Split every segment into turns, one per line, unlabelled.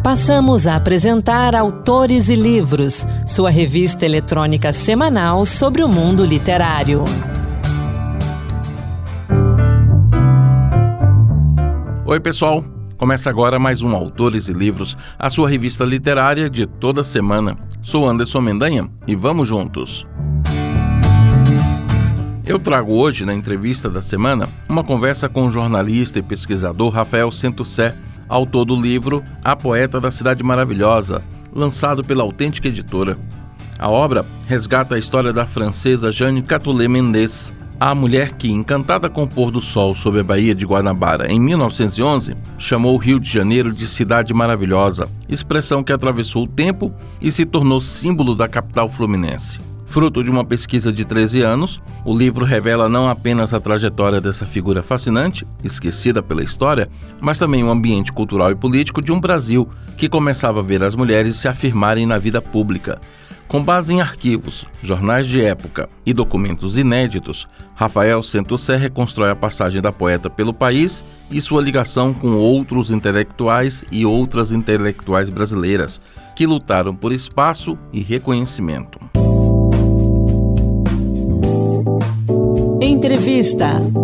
Passamos a apresentar Autores e Livros, sua revista eletrônica semanal sobre o mundo literário.
Oi, pessoal! Começa agora mais um Autores e Livros, a sua revista literária de toda semana. Sou Anderson Mendanha e vamos juntos! Eu trago hoje, na entrevista da semana, uma conversa com o jornalista e pesquisador Rafael Sentoucet, autor do livro A Poeta da Cidade Maravilhosa, lançado pela Autêntica Editora. A obra resgata a história da francesa Jeanne Catulle-Mendes, a mulher que, encantada com o pôr do sol sobre a Baía de Guanabara em 1911, chamou o Rio de Janeiro de Cidade Maravilhosa, expressão que atravessou o tempo e se tornou símbolo da capital fluminense. Fruto de uma pesquisa de 13 anos, o livro revela não apenas a trajetória dessa figura fascinante, esquecida pela história, mas também o ambiente cultural e político de um Brasil que começava a ver as mulheres se afirmarem na vida pública. Com base em arquivos, jornais de época e documentos inéditos, Rafael Sentoucet reconstrói a passagem da poeta pelo país e sua ligação com outros intelectuais e outras intelectuais brasileiras, que lutaram por espaço e reconhecimento.
Entrevista.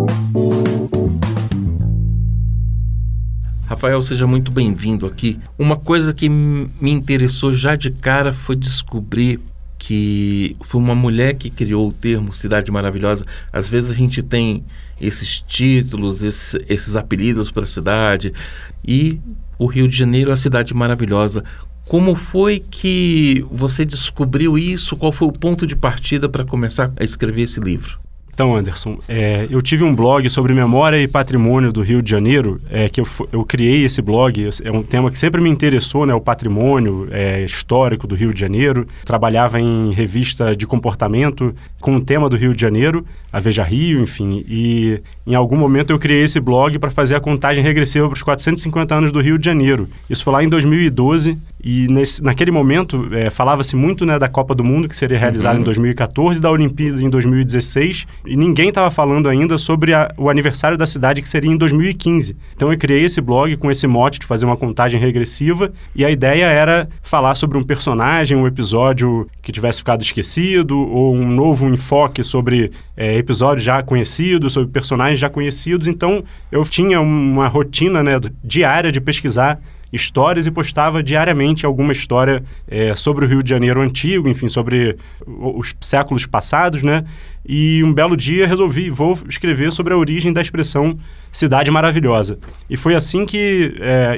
Rafael, seja muito bem-vindo aqui. Uma coisa que me interessou já de cara foi descobrir que foi uma mulher que criou o termo Cidade Maravilhosa. Às vezes a gente tem esses títulos, esses apelidos para a cidade, e o Rio de Janeiro é a Cidade Maravilhosa. Como foi que você descobriu isso? Qual foi o ponto de partida para começar a escrever esse livro?
Então, Anderson, eu tive um blog sobre memória e patrimônio do Rio de Janeiro, que eu criei esse blog. É um tema que sempre me interessou, né, o patrimônio histórico do Rio de Janeiro. Trabalhava em revista de comportamento com o tema do Rio de Janeiro, a Veja Rio, enfim. E em algum momento eu criei esse blog para fazer a contagem regressiva para os 450 anos do Rio de Janeiro. Isso foi lá em 2012. E naquele momento falava-se muito, né, da Copa do Mundo, que seria realizada em 2014, da Olimpíada em 2016, e ninguém estava falando ainda sobre o aniversário da cidade, que seria em 2015. Então eu criei esse blog com esse mote de fazer uma contagem regressiva, e a ideia era falar sobre um personagem, um episódio que tivesse ficado esquecido, ou um novo enfoque sobre episódios já conhecidos, sobre personagens já conhecidos. Então eu tinha uma rotina, né, diária de pesquisar histórias e postava diariamente alguma história sobre o Rio de Janeiro antigo, enfim, sobre os séculos passados, né? E um belo dia resolvi, vou escrever sobre a origem da expressão Cidade Maravilhosa. E foi assim que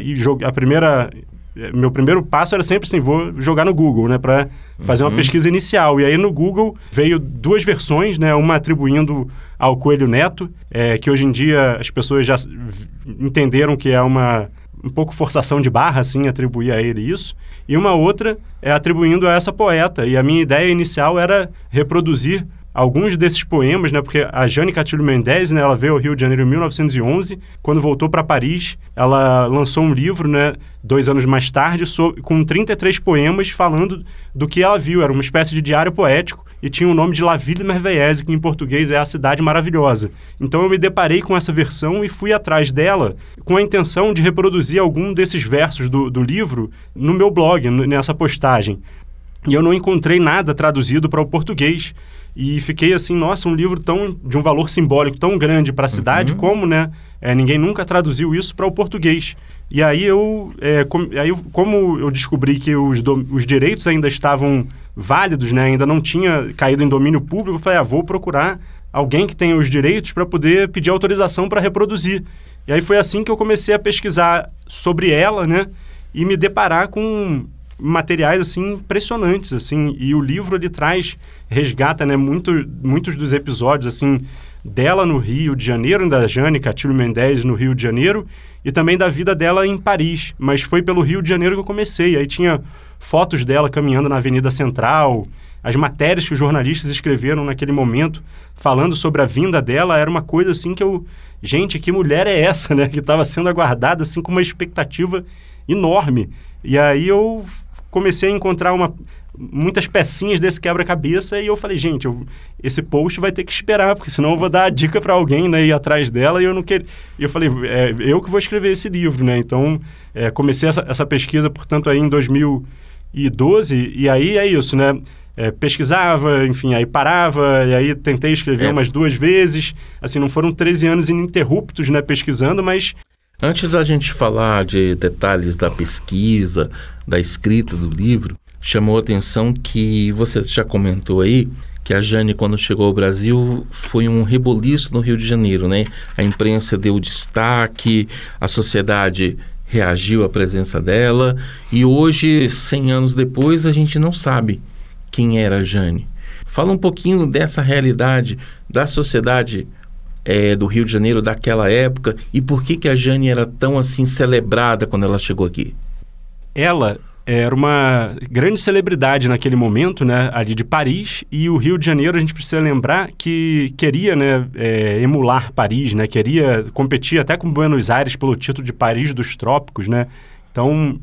meu primeiro passo era sempre assim, vou jogar no Google, né, para fazer uma pesquisa inicial. E aí no Google veio duas versões, né, uma atribuindo ao Coelho Neto, que hoje em dia as pessoas já entenderam que é um pouco forçação de barra, assim, atribuir a ele isso. E uma outra atribuindo a essa poeta. E a minha ideia inicial era reproduzir alguns desses poemas, né? Porque a Jeanne Catulle-Mendes, né, ela veio ao Rio de Janeiro em 1911. Quando voltou para Paris, ela lançou um livro, né, 2 anos mais tarde, com 33 poemas falando do que ela viu. Era uma espécie de diário poético e tinha o nome de La Ville Merveilleuse, que em português é a Cidade Maravilhosa. Então eu me deparei com essa versão e fui atrás dela com a intenção de reproduzir algum desses versos do livro no meu blog, nessa postagem. E eu não encontrei nada traduzido para o português. E fiquei assim, nossa, um livro de um valor simbólico tão grande para a cidade, como, né, ninguém nunca traduziu isso para o português. E aí como eu descobri que os direitos ainda estavam válidos, né, ainda não tinha caído em domínio público, eu falei, vou procurar alguém que tenha os direitos para poder pedir autorização para reproduzir. E aí foi assim que eu comecei a pesquisar sobre ela, né, e me deparar com materiais assim impressionantes, assim, e o livro ele resgata, né, muitos dos episódios assim dela no Rio de Janeiro, da Jeanne Catulle-Mendes no Rio de Janeiro, e também da vida dela em Paris, mas foi pelo Rio de Janeiro que eu comecei. Aí tinha fotos dela caminhando na Avenida Central, as matérias que os jornalistas escreveram naquele momento falando sobre a vinda dela, era uma coisa assim que gente, que mulher é essa, né, que estava sendo aguardada assim com uma expectativa enorme. E aí eu comecei a encontrar muitas pecinhas desse quebra-cabeça, e eu falei, gente, esse post vai ter que esperar, porque senão eu vou dar a dica para alguém, né, ir atrás dela, e eu não queria... E eu falei, eu que vou escrever esse livro, né? Então, comecei essa pesquisa, portanto, aí em 2012, e aí é isso, né? Pesquisava, enfim, aí parava, e aí tentei escrever umas 2 vezes, assim, não foram 13 anos ininterruptos, né, pesquisando, mas...
Antes da gente falar de detalhes da pesquisa, da escrita do livro, chamou a atenção que você já comentou aí, que a Jane, quando chegou ao Brasil, foi um reboliço no Rio de Janeiro, né? A imprensa deu destaque, a sociedade reagiu à presença dela, e hoje, 100 anos depois, a gente não sabe quem era a Jane. Fala um pouquinho dessa realidade da sociedade do Rio de Janeiro daquela época, e por que a Jane era tão assim celebrada quando ela chegou aqui? Ela
era uma grande celebridade naquele momento, né, ali de Paris, e o Rio de Janeiro, a gente precisa lembrar que queria, né, emular Paris, né, queria competir até com Buenos Aires pelo título de Paris dos Trópicos, né, então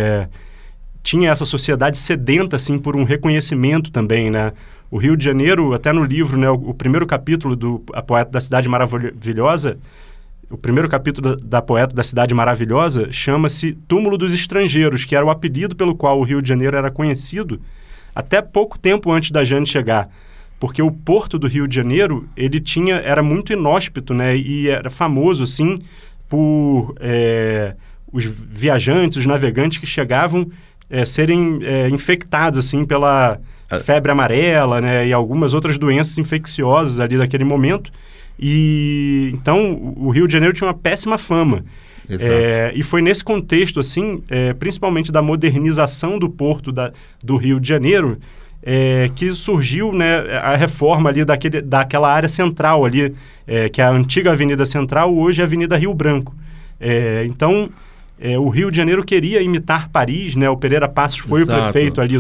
tinha essa sociedade sedenta, assim, por um reconhecimento também, né. O Rio de Janeiro, até no livro, né, o primeiro capítulo do A Poeta da Cidade Maravilhosa, o primeiro capítulo da Poeta da Cidade Maravilhosa chama-se Túmulo dos Estrangeiros, que era o apelido pelo qual o Rio de Janeiro era conhecido até pouco tempo antes da Jane chegar, porque o porto do Rio de Janeiro, ele era muito inóspito, né, e era famoso, assim, por os viajantes, os navegantes que chegavam serem infectados, assim, pela febre amarela, né, e algumas outras doenças infecciosas ali daquele momento. E então o Rio de Janeiro tinha uma péssima fama. E foi nesse contexto, assim, principalmente da modernização do porto do Rio de Janeiro, que surgiu, né, a reforma ali daquela área central ali, que é a antiga Avenida Central, hoje é a Avenida Rio Branco. Então, o Rio de Janeiro queria imitar Paris, né? O Pereira Passos foi o prefeito ali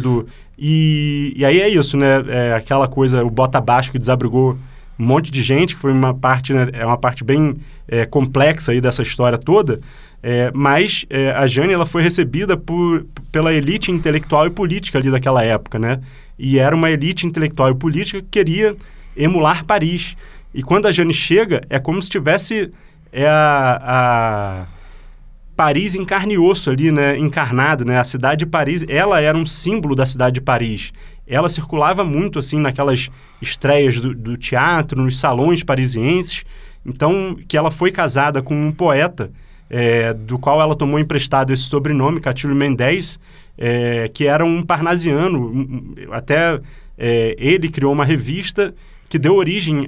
E aí é isso, né? Aquela coisa, o bota baixo que desabrigou um monte de gente, que foi uma parte, né, uma parte bem complexa aí dessa história toda, mas a Jane, ela foi recebida pela elite intelectual e política ali daquela época, né? E era uma elite intelectual e política que queria emular Paris. E quando a Jane chega, é como se tivesse a Paris em carne e osso ali, né? Encarnado, né? A cidade de Paris, ela era um símbolo da cidade de Paris. Ela circulava muito, assim, naquelas estreias do teatro, nos salões parisienses. Então, que ela foi casada com um poeta, do qual ela tomou emprestado esse sobrenome, Catilho Mendes, que era um parnasiano. Até ele criou uma revista que deu origem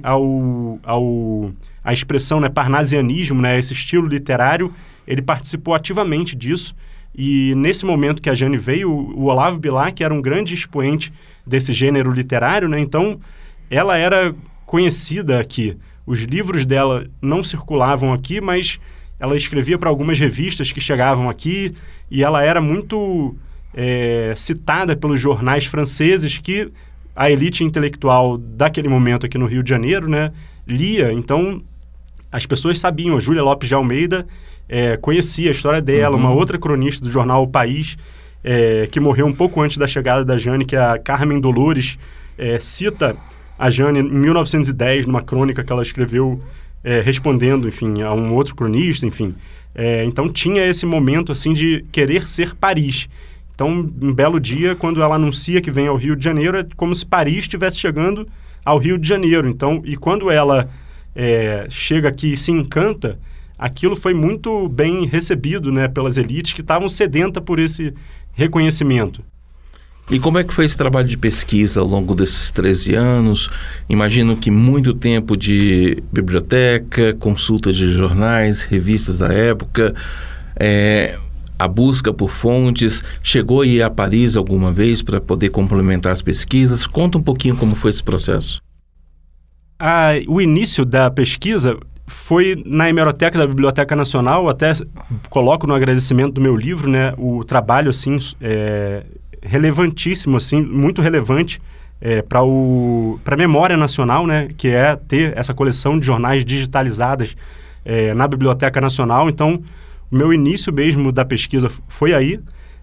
à expressão, né, parnasianismo, né, esse estilo literário. Ele participou ativamente disso. E nesse momento que a Jane veio, o Olavo Bilac, que era um grande expoente desse gênero literário, né? Então, ela era conhecida aqui. Os livros dela não circulavam aqui, mas ela escrevia para algumas revistas que chegavam aqui, e ela era muito citada pelos jornais franceses que a elite intelectual daquele momento aqui no Rio de Janeiro, né, lia. Então, as pessoas sabiam. A Júlia Lopes de Almeida conhecia a história dela. Uma outra cronista do jornal O País, que morreu um pouco antes da chegada da Jane, que é a Carmen Dolores, cita a Jane em 1910, numa crônica que ela escreveu, respondendo, enfim, a um outro cronista, enfim. Então, tinha esse momento, assim, de querer ser Paris. Então, um belo dia, quando ela anuncia que vem ao Rio de Janeiro, é como se Paris estivesse chegando ao Rio de Janeiro. Então, e quando ela chega aqui e se encanta, aquilo foi muito bem recebido, né, pelas elites que estavam sedentas por esse reconhecimento.
E como é que foi esse trabalho de pesquisa ao longo desses 13 anos? Imagino que muito tempo de biblioteca, consulta de jornais, revistas da época, a busca por fontes. Chegou a ir a Paris alguma vez para poder complementar as pesquisas? Conta um pouquinho como foi esse processo.
O início da pesquisa foi na hemeroteca da Biblioteca Nacional. Até coloco no agradecimento do meu livro, né, o trabalho, assim, relevantíssimo, assim, muito relevante para a memória nacional, né, que é ter essa coleção de jornais digitalizadas na Biblioteca Nacional. Então, o meu início mesmo da pesquisa foi aí.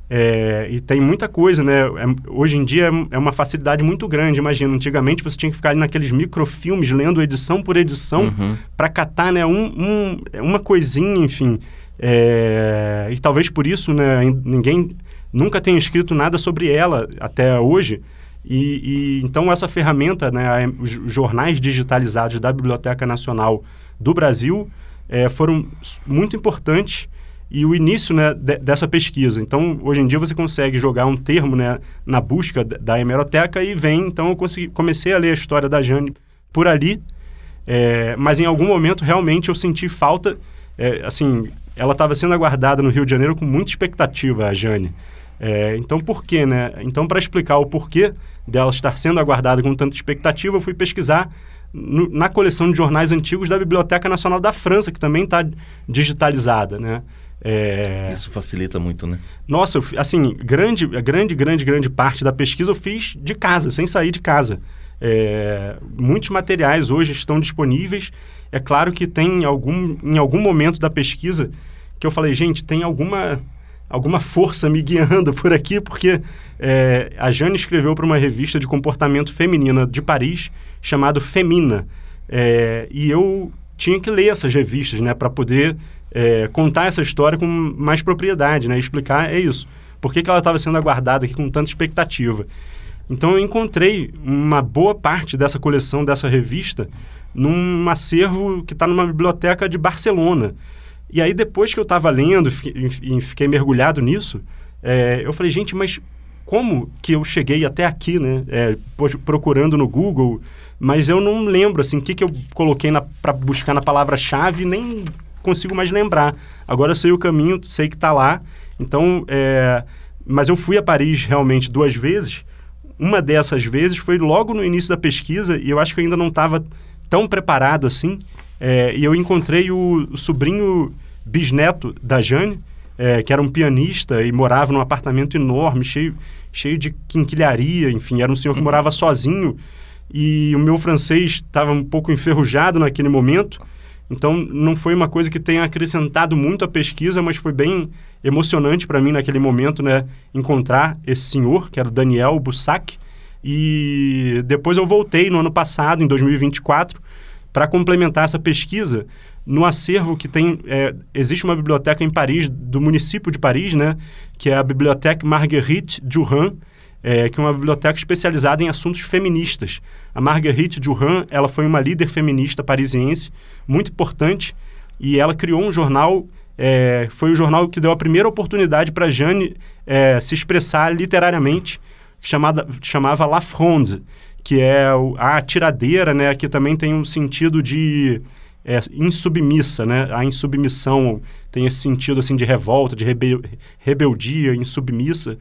E tem muita coisa, né? Hoje em dia é uma facilidade muito grande. Imagina, antigamente você tinha que ficar ali naqueles microfilmes, lendo edição por edição, para catar, né, uma coisinha, enfim. E talvez por isso, né, ninguém nunca tenha escrito nada sobre ela até hoje. Então essa ferramenta, né, os jornais digitalizados da Biblioteca Nacional do Brasil foram muito importantes, e o início, né, dessa pesquisa. Então, hoje em dia você consegue jogar um termo, né, na busca da hemeroteca e então eu comecei a ler a história da Jane por ali, mas em algum momento realmente eu senti falta, assim, ela estava sendo aguardada no Rio de Janeiro com muita expectativa, a Jane. Então, por quê, né? Então, para explicar o porquê dela estar sendo aguardada com tanta expectativa, eu fui pesquisar na coleção de jornais antigos da Biblioteca Nacional da França, que também está digitalizada, né?
Isso facilita muito, né?
Nossa, assim, grande parte da pesquisa eu fiz de casa, sem sair de casa. Muitos materiais hoje estão disponíveis. É claro que tem em algum momento da pesquisa que eu falei, gente, tem alguma força me guiando por aqui, porque a Jane escreveu para uma revista de comportamento feminina de Paris, chamado Femina, e eu tinha que ler essas revistas, né, para poder contar essa história com mais propriedade, né, explicar, isso, por que ela estava sendo aguardada aqui com tanta expectativa. Então eu encontrei uma boa parte dessa coleção, dessa revista, num acervo que está numa biblioteca de Barcelona. E aí, depois que eu estava lendo e fiquei mergulhado nisso, eu falei, gente, mas como que eu cheguei até aqui, né? Procurando no Google, mas eu não lembro, assim, o que eu coloquei para buscar na palavra-chave, nem consigo mais lembrar. Agora eu sei o caminho, sei que está lá. Então, mas eu fui a Paris realmente 2 vezes. Uma dessas vezes foi logo no início da pesquisa, e eu acho que eu ainda não estava tão preparado assim. E eu encontrei o sobrinho bisneto da Jane, que era um pianista e morava num apartamento enorme, cheio de quinquilharia, enfim, era um senhor que morava sozinho, e o meu francês estava um pouco enferrujado naquele momento, então não foi uma coisa que tenha acrescentado muito à pesquisa, mas foi bem emocionante para mim naquele momento, né, encontrar esse senhor, que era o Daniel Bussac, e depois eu voltei no ano passado, em 2024, para complementar essa pesquisa, no acervo que tem... existe uma biblioteca em Paris, do município de Paris, né, que é a Bibliothèque Marguerite Durand, que é uma biblioteca especializada em assuntos feministas. A Marguerite Durand, ela foi uma líder feminista parisiense, muito importante, e ela criou um jornal, foi o jornal que deu a primeira oportunidade para a Jane se expressar literariamente, chamava La Fronde, que é a tiradeira, né, que também tem um sentido de insubmissa, né? A insubmissão tem esse sentido assim, de revolta, de rebeldia, insubmissa.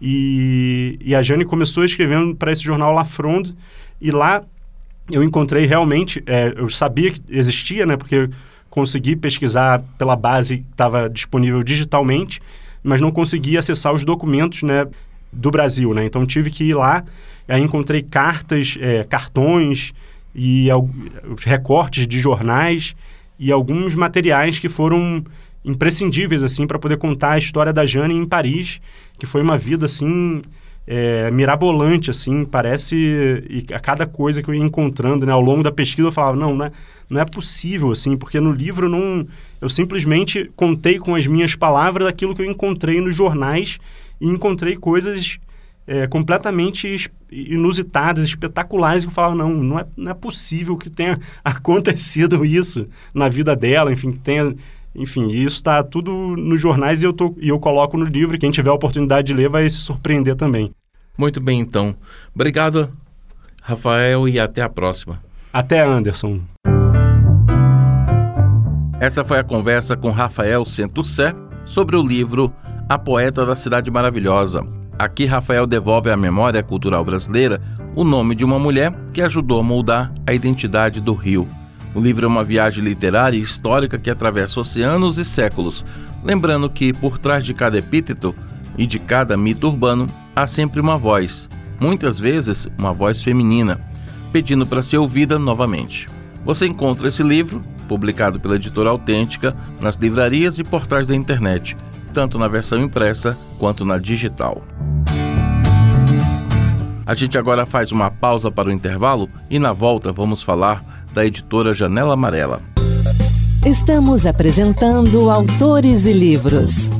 E a Jane começou escrevendo para esse jornal La Fronde, e lá eu encontrei realmente, eu sabia que existia, né, porque consegui pesquisar pela base que estava disponível digitalmente, mas não conseguia acessar os documentos, né, do Brasil, né? Então tive que ir lá. Aí encontrei cartas, cartões e os recortes de jornais e alguns materiais que foram imprescindíveis assim para poder contar a história da Jane em Paris, que foi uma vida assim mirabolante, assim, parece, e a cada coisa que eu ia encontrando, né, ao longo da pesquisa eu falava, não é possível, assim, porque no livro eu simplesmente contei com as minhas palavras aquilo que eu encontrei nos jornais, e encontrei coisas completamente inusitadas, espetaculares, que eu falava, não é possível que tenha acontecido isso na vida dela, enfim, que tenha... Enfim, isso está tudo nos jornais, e eu coloco no livro, e quem tiver a oportunidade de ler vai se surpreender também.
Muito bem, então. Obrigado, Rafael, e até a próxima.
Até, Anderson.
Essa foi a conversa com Rafael Centussé sobre o livro A Poeta da Cidade Maravilhosa. Aqui, Rafael devolve à memória cultural brasileira o nome de uma mulher que ajudou a moldar a identidade do Rio. O livro é uma viagem literária e histórica que atravessa oceanos e séculos, lembrando que, por trás de cada epíteto e de cada mito urbano, há sempre uma voz, muitas vezes uma voz feminina, pedindo para ser ouvida novamente. Você encontra esse livro, publicado pela Editora Autêntica, nas livrarias e portais da internet, tanto na versão impressa quanto na digital. A gente agora faz uma pausa para o intervalo e na volta vamos falar da editora Janela Amarela.
Estamos apresentando Autores e Livros.